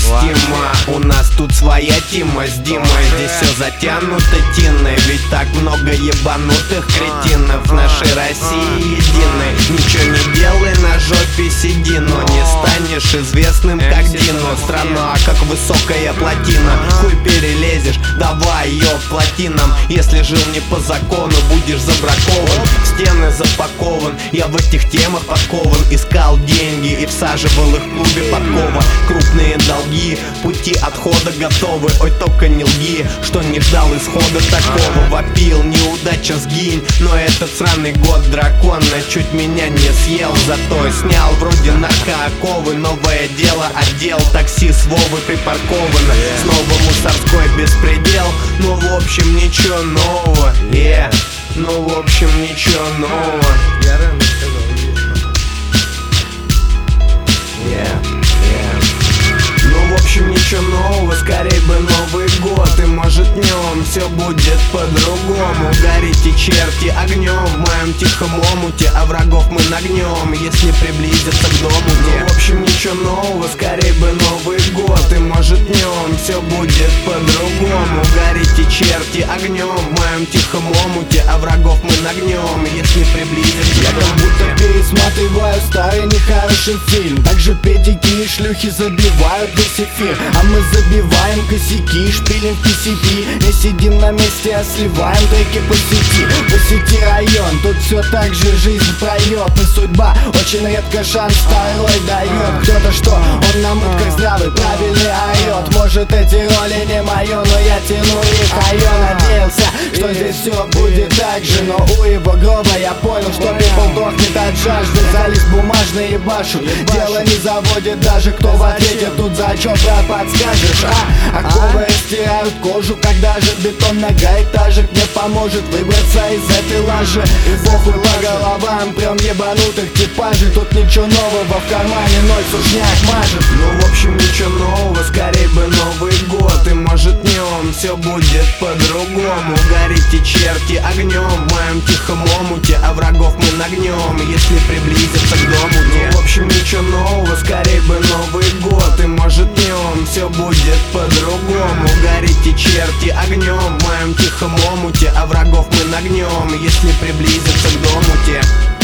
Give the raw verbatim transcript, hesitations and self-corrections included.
совместимо. У нас тут своя тема с Димой. Здесь все затянуто тиной, ведь так много ебанутых кретинов в нашей России единой. Ничего не делай, на жопе сиди, но не станешь известным как Дино. Страна как высокая плотина, хуй перелезешь, давай ее плотинам. Если жил не по закону, будешь забракован, в стены запакован. Я в этих темах подкован, искал деньги и всаживал их в клубе подкова. Крупные долги, пути отхода готовы. Ой, только не лги, что не ждал исхода такого. Вопил, неудача сгинь, но этот сраный год дракона чуть меня не съел. Зато снял вроде наркооковы, новое дело отдел. Такси с Вовы припарковано, снова мусорской беспредел. Ну в общем ничего нового, yeah. Ну в общем ничего нового. Yeah, yeah. Ну в общем ничего нового, скорей бы Новый год. И может днем все будет по-другому. Горите черти огнем в моем тихом омуте, а врагов мы нагнем, если приблизиться к дому. Ну в общем ничего нового, скорей бы Новый год. И может днем все будет по-другому. Горите черти огнем в моем тихом омуте, а врагов мы нагнем, если приблизиться Я к как дому. будто пересматриваю старый нехороший фильм. Также педики и шлюхи забивают весь эфир, а мы забиваем косяки, шпилим в пи си пи. Не сидим на месте, а сливаем треки по сети. По сети район, тут все так же жизнь поет. И судьба очень редко шанс второй дает. Кто-то что, он на мутках здравый, правильный орет. Может эти роли не мое, но я тяну их, а я надеялся, что здесь все будет так же. Но у его гроба я понял, что people дохнет от жажды. За лист бумажный ебашу, дело не заводит даже кто в ответе. Тут за чё, брат, подскажешь, а? Оковы стирают кожу, когда же бетон многоэтажек мне поможет выбраться из этой лажи. И похуй по головам прям ебанутых типажей. Тут ничего нового, в кармане ноль, сушняк мажет. Ну в общем ничего нового, скорей бы Новый год. И может днем все будет по-другому. Горите черти огнем в моем тихом омуте, а врагов мы нагнем, если приблизиться к дому. Ну в общем ничего нового, скорей бы Новый год. И может днем все будет по-другому. Горите черти огнем в моем тихом омуте, а врагов мы нагнем, если приблизиться к дому те.